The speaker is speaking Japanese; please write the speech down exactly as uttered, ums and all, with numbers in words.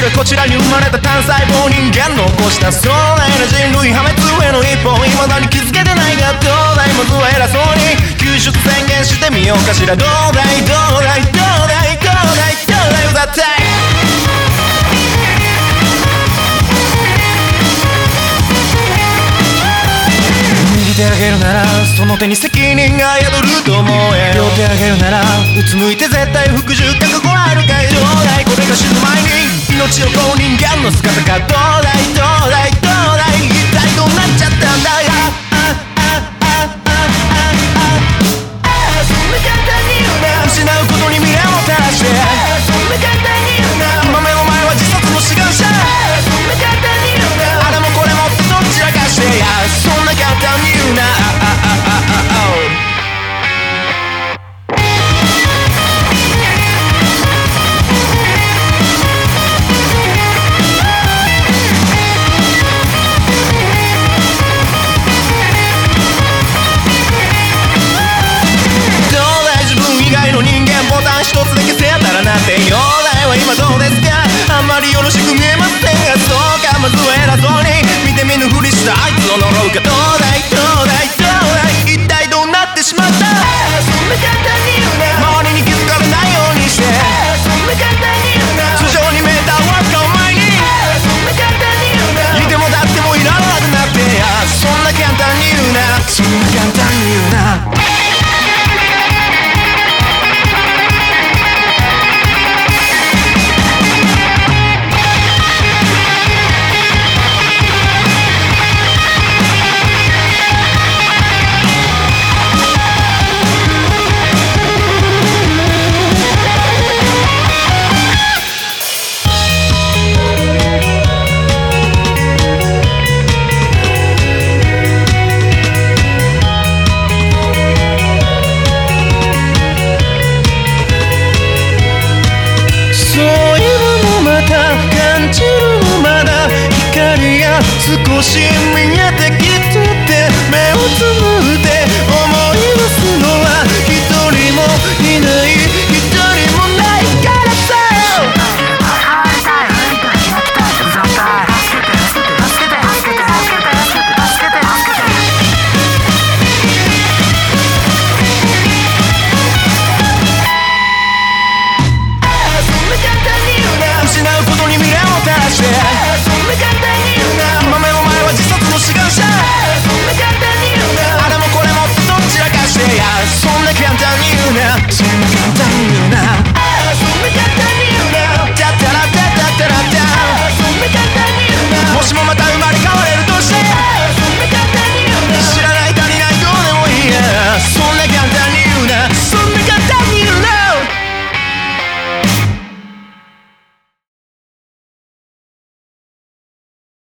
はこちらに生まれた単細胞人間残した壮大な人類破滅への一歩未だに気づけてないがどうだいまずは偉そうに救出宣言してみようかしらどうだいどうだいどうだいどうだいどうだい歌ったい手あげるならその手に責任が宿ると思え両手あげるならうつむいて絶対服従覚悟あるかいどうだいこれが死ぬ前に命をこう人間の姿かどうだいどうだいどうだい一体どうなっちゃったんだいあああああああそんな簡単に言うな失うことに未練を垂らしてそんな簡単に言うな今目の前は自殺の志願者そんな簡単に言うなあれもこれもってどちらかしてやそんな簡単に言うな容体は今どうですかあんまりよろしく見えませんがそうかまずは偉そうに見て見ぬふりしたあいつを呪うかどうだいどうだいどうだい一体どうなってしまったそんな簡単に言うな周りに気づかれないようにしてそんな簡単に言うな通常にメーターワークを前にそんな簡単に言うないてもだってもいらなくなってやそんな簡単に言うなそんな簡単に言うな少し見えてきてて目をつむって思い出すのは一人もいない一人もないからさ失うことに未練を垂らしてそんな簡単に言うな今目の前は自殺の志願者そんな簡単に言うなあれもこれもってどちらかしてやそんな簡単に言うなそんな簡単に言うな